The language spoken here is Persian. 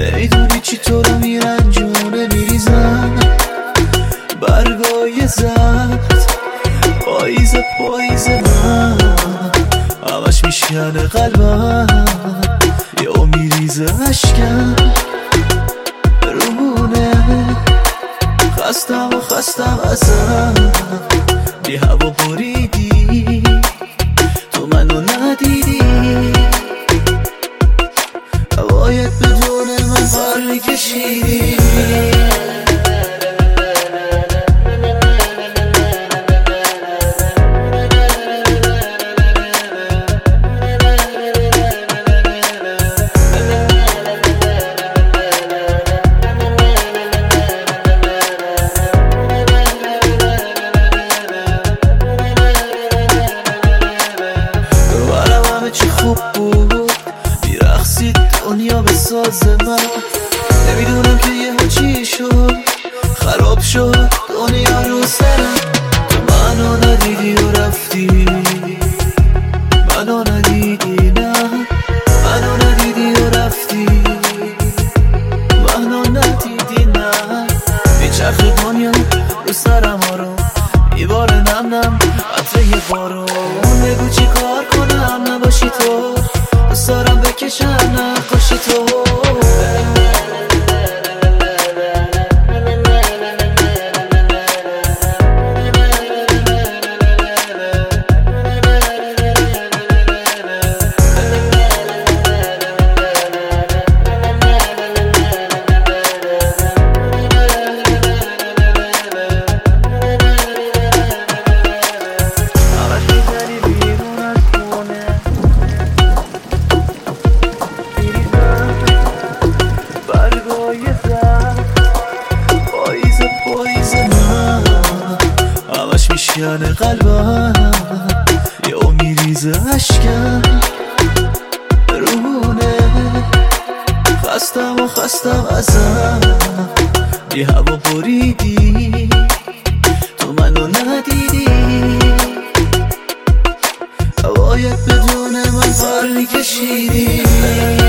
نمیدونی چی تو رو میرنجونه، میریزن برگای زرد. پاییز من همش میشکنه قلبم، یا میریزه عشقم روونه. خستم ازم، بی هوا بریدی تو منو ندیدی. باید بدون من بر میکشیدی. چی خوب بود میرقصید دنیا به ساز من. نمیدونم که یهو چی شد، خراب شد دنیا رو سرم. تو منو ندیدی و رفتی، منو ندیدی، نه منو ندیدی و رفتی، منو ندیدی، نه. میچرخ دنیا رو سرم آروم، میباره نم عطره بارون. بگو چی کار کنم نباشی تو، دوست دارم بکشم نقاشی تو. پاییز من همش میشکنه قلبم، یا میریزه عشقم روونه. خستم ازم، بی هوا بریدی تو منو ندیدی. باید بدون من بر میکشیدی.